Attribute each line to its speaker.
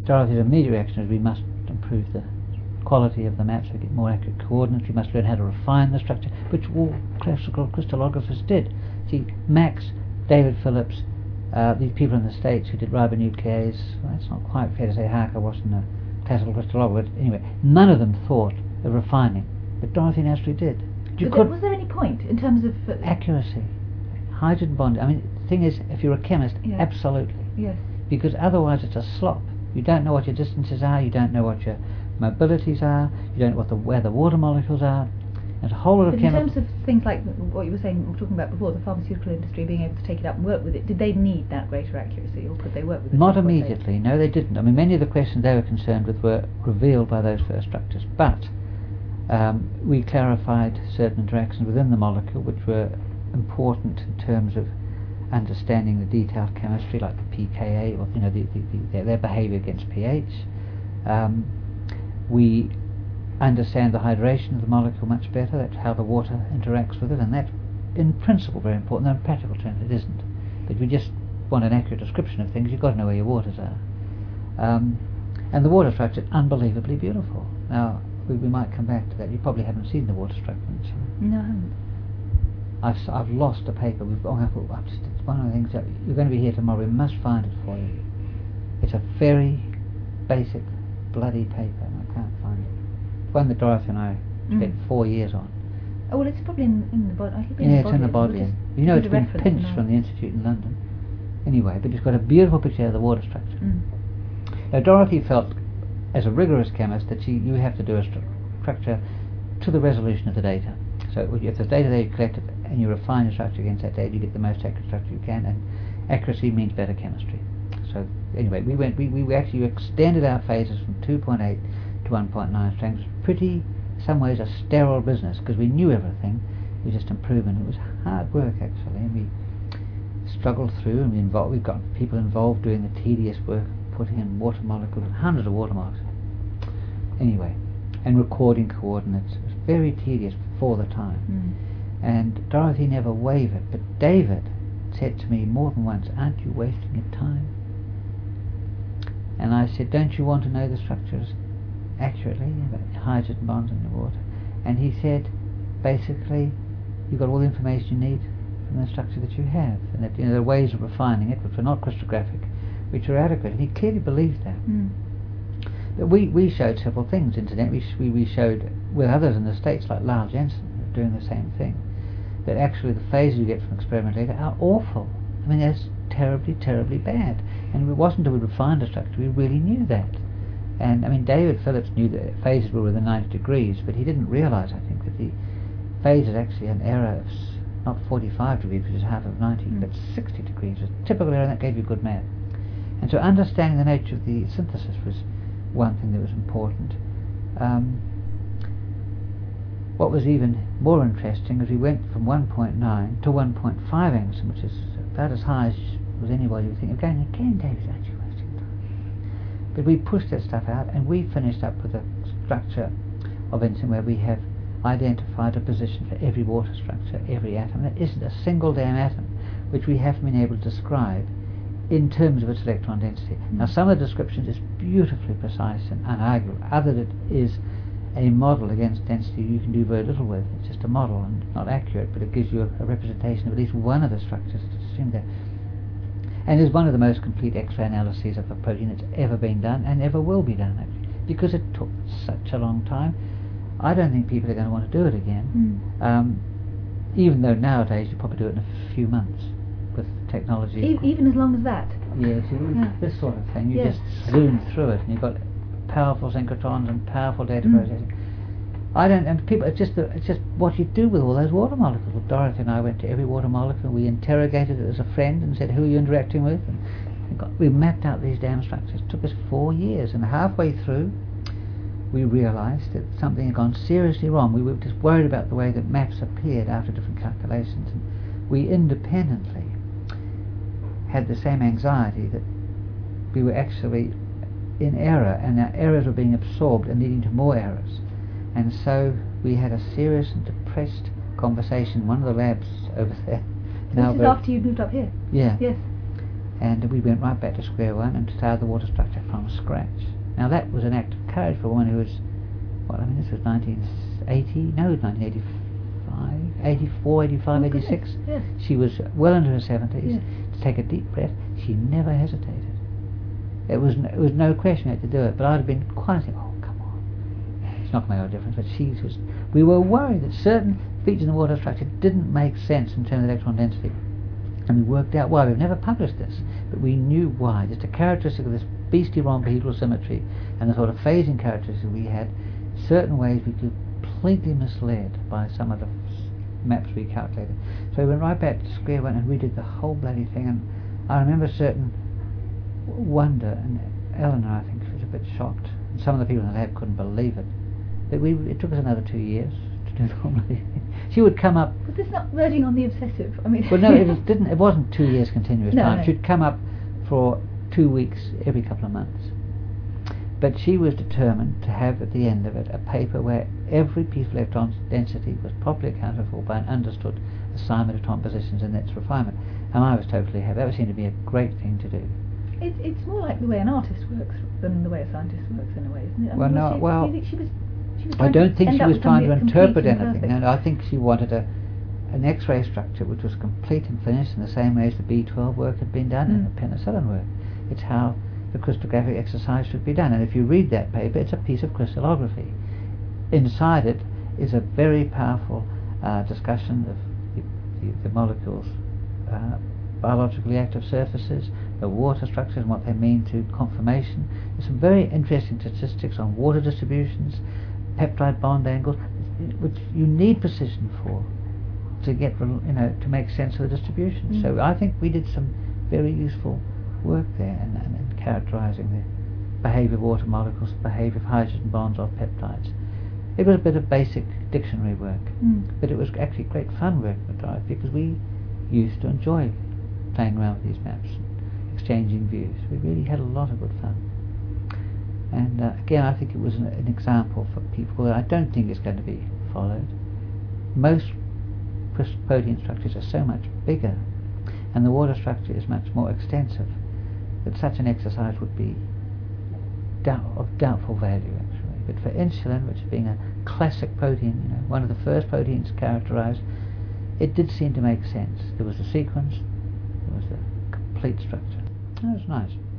Speaker 1: Dorothy's immediate reaction is we must improve the quality of the maps, we get more accurate coordinates, we must learn how to refine the structure, which all classical crystallographers did. See, Max, David Phillips, these people in the States who did ribonuclease, well, it's not quite fair to say Harker wasn't a classical crystallographer, but anyway, none of them thought of refining, but Dorothy naturally did.
Speaker 2: Was there any point in terms of
Speaker 1: accuracy, hydrogen bonding? I mean, the thing is, if you're a chemist, absolutely.
Speaker 2: Yes.
Speaker 1: Because otherwise it's a slop. You don't know what your distances are, you don't know what your mobilities are, you don't know where the water molecules are. There's a whole lot of
Speaker 2: in terms of things like what you were talking about before, the pharmaceutical industry being able to take it up and work with it, did they need that greater accuracy, or could they work with it?
Speaker 1: Not immediately, no they didn't. I mean, many of the questions they were concerned with were revealed by those first structures, but we clarified certain interactions within the molecule which were important in terms of understanding the detailed chemistry, like the pKa, or their behavior against pH. We understand the hydration of the molecule much better. That's how the water interacts with it, and that's in principle very important. Though in practical terms it isn't. But if you just want an accurate description of things, you've got to know where your waters are. And the water structure is unbelievably beautiful. Now we might come back to that. You probably haven't seen the water structure.
Speaker 2: No, I haven't.
Speaker 1: I've lost a paper. It's one of the things that you're going to be here tomorrow. We must find it for you. It's a very basic bloody paper, and I can't find it. It's one that Dorothy and I spent 4 years on.
Speaker 2: Oh well, it's probably in the body.
Speaker 1: It's in the Bodleian. You know, it's been pinched from the Institute in London. Anyway, but it's got a beautiful picture of the water structure. Now Dorothy felt, as a rigorous chemist, that you have to do a structure to the resolution of the data. So if the data that you collected and you refine the structure against that data, you get the most accurate structure you can, and accuracy means better chemistry. So anyway, we actually extended our phases from 2.8 to 1.9 strengths. Pretty, in some ways, a sterile business, because we knew everything. It was just improvement. It was hard work actually, and we struggled through, and we've got people involved doing the tedious work, putting in water molecules, hundreds of water molecules. Anyway, and recording coordinates. It was very tedious for the time. And Dorothy never wavered, but David said to me more than once, "Aren't you wasting your time?" And I said, "Don't you want to know the structures accurately, about hydrogen bonds in the water?" And he said, basically, you've got all the information you need from the structure that you have, and that there are ways of refining it which are not crystallographic, which are adequate. And he clearly believed that. But we showed several things. Incidentally, we showed with others in the States, like Lyle Jensen, doing the same thing, that actually the phases you get from experimental data are awful. I mean, that's terribly, terribly bad. And it wasn't until we refined the structure we really knew that. And I mean, David Phillips knew that phases were within 90 degrees, but he didn't realize, I think, that the phase is actually an error of not 45 degrees, which is half of 90, but 60 degrees. It's a typical error, and that gave you good math. And so understanding the nature of the synthesis was one thing that was important. What was even more interesting is we went from 1.9 to 1.5 angstrom, which is about as high as anybody would think. Again, David, aren't you wasting time? But we pushed that stuff out, and we finished up with a structure of Ensign where we have identified a position for every water structure, every atom. There isn't a single damn atom which we haven't been able to describe in terms of its electron density. Now, some of the descriptions is beautifully precise and unarguable. Other than it is a model against density you can do very little with. It's just a model and not accurate, but it gives you a representation of at least one of the structures in there. And is one of the most complete X-ray analyses of a protein that's ever been done and ever will be done, actually, because it took such a long time. I don't think people are going to want to do it again, even though nowadays you probably do it in a few months with technology.
Speaker 2: Even as long as that?
Speaker 1: Yes, this sort of thing. You just zoom through it, and you've got powerful synchrotrons and powerful data processing. It's just what you do with all those water molecules. Well, Dorothy and I went to every water molecule. We interrogated it as a friend and said, "Who are you interacting with?" And we mapped out these damn structures. It took us 4 years, and halfway through, we realised that something had gone seriously wrong. We were just worried about the way that maps appeared after different calculations, and we independently had the same anxiety that we were actually in error, and our errors were being absorbed and leading to more errors. And so we had a serious and depressed conversation in one of the labs over there.
Speaker 2: This is after you moved up here?
Speaker 1: Yeah.
Speaker 2: Yes.
Speaker 1: and we went right back to square one and started the water structure from scratch. Now that was an act of courage for one who was, this was 1980, no, 1985, 84, 85, 86.
Speaker 2: Yes.
Speaker 1: She was well into her 70s.
Speaker 2: Yes.
Speaker 1: To take a deep breath, she never hesitated. It was no question you had to do it, but I'd have been quite thinking, oh, come on. It's not going to make a difference, but we were worried that certain features in the water structure didn't make sense in terms of electron density. And we worked out why. We've never published this, but we knew why. Just a characteristic of this beastly rhombohedral symmetry and the sort of phasing characteristics we had, certain ways we could completely misled by some of the maps we calculated. So we went right back to square one and redid the whole bloody thing, and I remember certain wonder, and Eleanor, I think, was a bit shocked, and some of the people in the lab couldn't believe it. But it took us another 2 years to do the whole bloody thing. She would come up.
Speaker 2: But this is not verging on the obsessive. I mean.
Speaker 1: Well, no, it wasn't 2 years continuous time.
Speaker 2: No.
Speaker 1: She'd come up for 2 weeks every couple of months. But she was determined to have at the end of it a paper where every piece of electron density was properly accounted for by an understood assignment of atomic positions and its refinement. And I was totally happy. That seemed to be a great thing to do.
Speaker 2: It's more like the way an artist works than the way a scientist works, in a way, isn't it?
Speaker 1: Well, no, well,
Speaker 2: do you think she was
Speaker 1: I don't think she was trying to interpret
Speaker 2: complete and
Speaker 1: anything.
Speaker 2: perfect?
Speaker 1: No, I think she wanted an X-ray structure which was complete and finished in the same way as the B12 work had been done and the penicillin work. It's how the crystallographic exercise should be done. And if you read that paper, it's a piece of crystallography. Inside it is a very powerful discussion of the molecules' biologically active surfaces, the water structures and what they mean to conformation. There's some very interesting statistics on water distributions, peptide bond angles, which you need precision for to get, to make sense of the distribution. So I think we did some very useful work there and characterizing the behavior of water molecules, the behavior of hydrogen bonds or peptides. It was a bit of basic dictionary work, but it was actually great fun work with Dorothy because we used to enjoy playing around with these maps and exchanging views. We really had a lot of good fun. And again, I think it was an example for people that I don't think is going to be followed. Most protein structures are so much bigger, and the water structure is much more extensive, that such an exercise would be of doubtful value, actually. But for insulin, which being a classic protein, one of the first proteins characterized, it did seem to make sense. There was a sequence, there was a complete structure. That was nice.